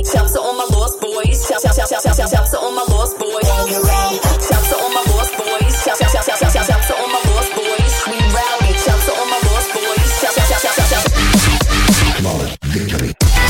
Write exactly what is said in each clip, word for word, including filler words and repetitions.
Shouts to all my lost boys. Shout, shout, shout, shout, shout, shout, shout to all my lost boys. Shouts to all my lost boys. Shout, shout, shout, shout, shout, shout, shout to all my lost boys. We rowdy. Shouts to all my lost boys. Shout, shout, shout, shout, shout, shout. Flawless victory.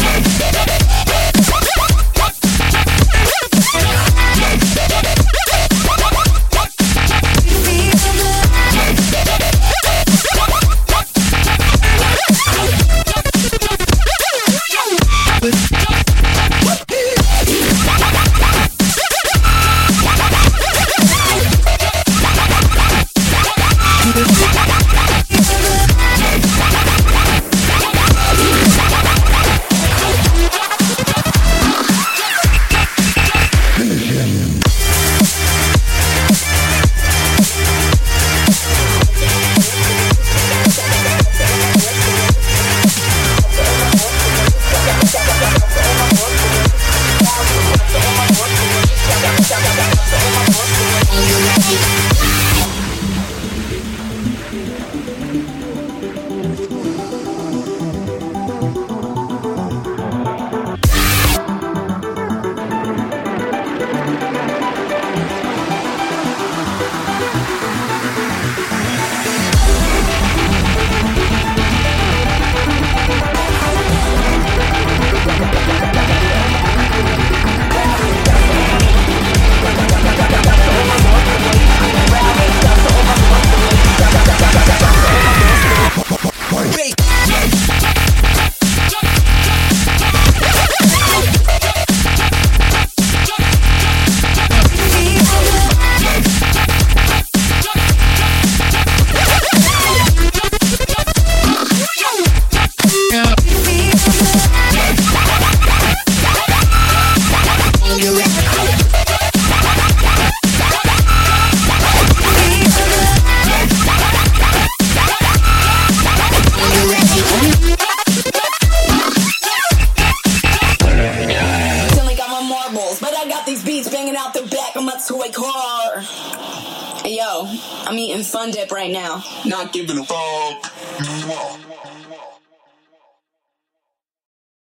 Toy car. Hey yo, I'm eating Fun Dip right now. Not giving a fuck.